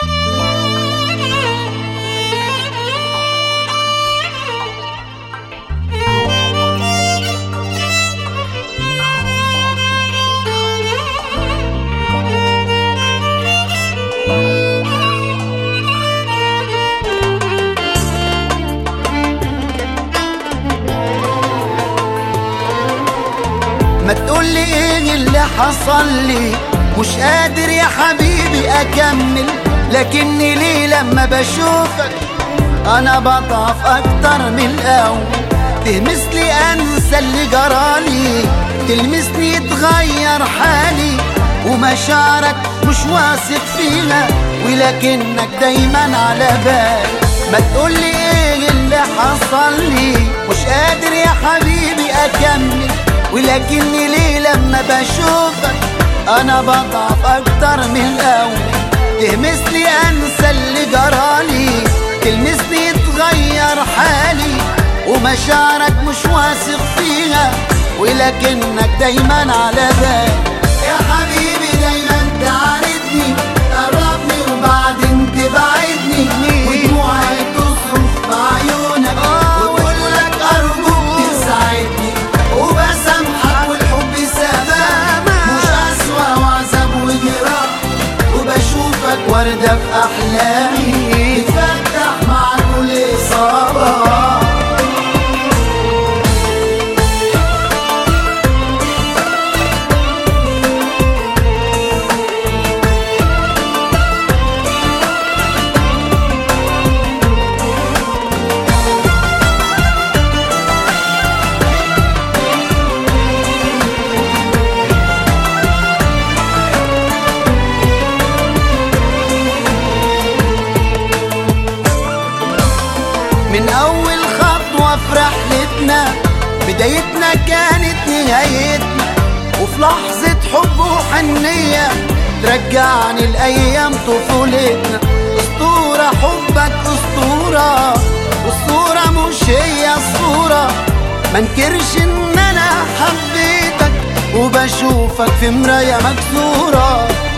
ما تقولي ايه اللي حصل لي؟ مش قادر يا حبيبي اكمل، لكني ليه لما بشوفك انا بضعف اكتر من الاول. تهمسلي انسى اللي جرالي، تلمسني يتغير حالي، ومشاعرك مش واثق فيها ولكنك دايما على بالي. ما تقولي ايه اللي حصل لي؟ مش قادر يا حبيبي اكمل، ولكني ليه لما بشوفك انا بضعف اكتر من الاول. تهمسلي انسى اللي جرالي، تلمسني يتغير حالي، ومشاعرك مش واثق فيها ولكنك دايما على بالي. يا حبيبي دايما تعاندني، تقربني وبعدين تبعدني، ودموعي تصرخ بعيونك وتقولك ارجوك تساعدني، وبسامحك والحب سبب مش اسوأ وعذاب وجراح، وبشوفك وردة في احلامي بتفتح مع كل اصابة. من أول خطوة في رحلتنا، بدايتنا كانت نهايتنا، وفي لحظة حب وحنية ترجعني لأيام طفولتنا. أسطورة حبك أسطورة، والصورة مش هي الصورة. منكرش إن أنا حبيتك وبشوفك في مراية مكسورة.